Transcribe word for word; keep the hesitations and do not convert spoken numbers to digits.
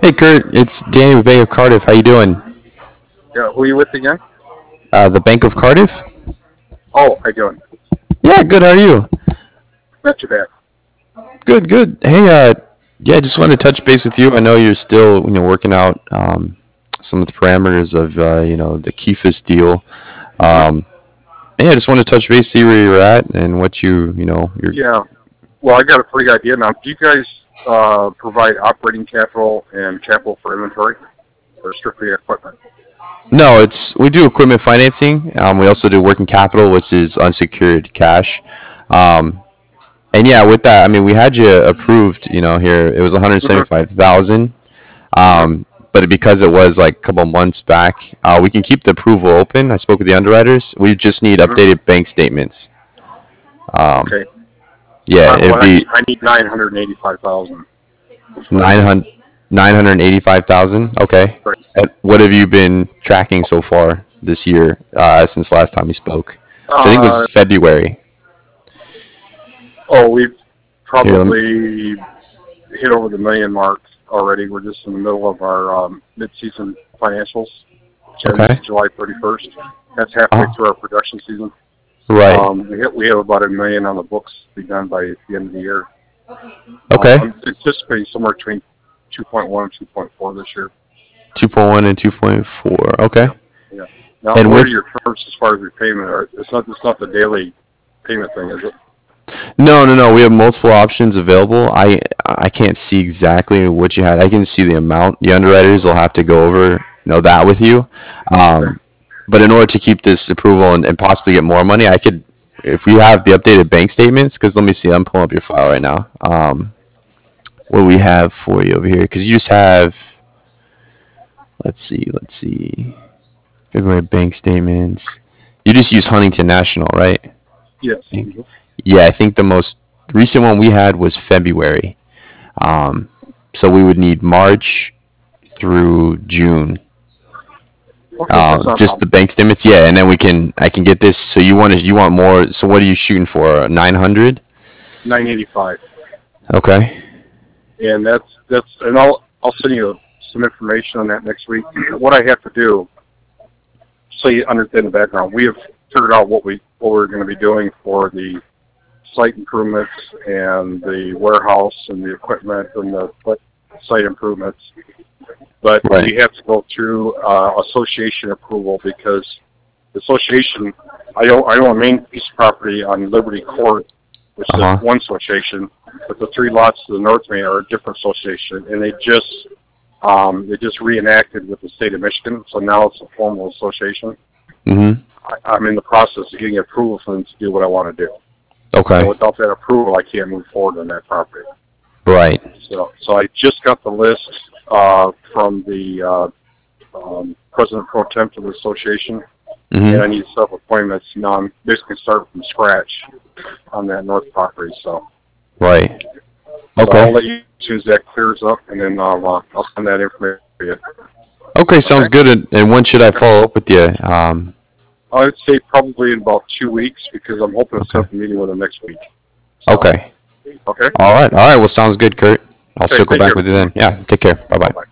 Hey Kurt, it's Danny with Bank of Cardiff. How you doing? Yeah, who are you with again? Uh, the Bank of Cardiff? Oh, how you doing? Yeah, good. How are you? Not too bad. Good, good. Hey, uh, yeah, just wanted to touch base with you. I know you're still, you know, working out um, some of the parameters of, uh, you know, the Kefis deal. hmm Um, yeah, just wanted to touch base, see where you're at, and what you, you know, you're. Yeah. Well, I got a pretty idea now. Do you guys uh, provide operating capital and capital for inventory, or strictly equipment? No, it's we do equipment financing. Um, we also do working capital, which is unsecured cash. Um, and yeah, with that, I mean, we had you approved. You know, here it was one hundred hmm seventy-five thousand. hmm Um, but because it was like a couple months back, uh, we can keep the approval open. I spoke with the underwriters. We just need hmm updated bank statements. Um, Okay. yeah, Uh, it'd well, I be need I need nine hundred eighty-five thousand. That's what I nine need. hundred nine hundred eighty-five thousand. Okay. Right. And what have you been tracking so far this year uh, since last time we spoke? Which I think Uh, was February. oh, we've Here, let me, probably hit over the million mark already. We're just in the middle of our um, mid-season financials, which ends okay. July thirty-first. That's halfway Uh, through our production season. right. Um, we have, we have about a million on the books to be done by the end of the year. Um, Okay. I'm anticipating somewhere between two point one and two point four this year. two point one and two point four. Okay. Yeah, yeah. Now, And what are with your terms as far as repayment? Or it's not it's not the daily payment thing, is it? No, no, no. We have multiple options available. I I can't see exactly what you had. I can see the amount. The underwriters will have to go over you know that with you. Okay. Um, but in order to keep this approval and, and possibly get more money, I could, if we have the updated bank statements, because let me see, I'm pulling up your file right now. Um, what do we have for you over here? Because you just have, let's see, let's see, February bank statements. You just use Huntington National, right? I Yes. think. Mhm. Yeah, I think the most recent one we had was February. Um, so we would need March through June. Okay, that's Um, not a just the problem. bank statements, yeah, and then we can I can get this. So you want to you want more? So what are you shooting for? Nine hundred? Nine eighty five, Okay. and that's that's and I'll I'll send you some information on that next week. What I have to do, so you understand the background, we have figured out what we what we're going to be doing for the site improvements and the warehouse and the equipment and the what site improvements. But Right. we have to go through uh, association approval because the association, I own, I own a main piece of property on Liberty Court, which Uh is huh. one association, but the three lots to the north of me are a different association, and they just um, they just reenacted with the state of Michigan, so now it's a formal association. Mhm. I, I'm in the process of getting approval for them to do what I want to do. And Okay. without that approval, I can't move forward on that property. Right. So, so I just got the list uh, from the uh, um, president pro tem of the association, and I Mhm. need to set up appointments. Now I'm basically starting from scratch on that north property. So, Right. so I'll Okay. let you as soon as that clears up, and then I'll uh, I'll send that information to you. Okay. Okay. Sounds good. And, and when should I Okay. follow up with you? Um. I would say probably in about two weeks because I'm hoping to set Okay. up a meeting with them next week. So, Okay. okay. All right. All right. Well, sounds good, Kurt. I'll Okay. circle Thank back you. with you then. Yeah. Take care. Bye Bye bye. bye.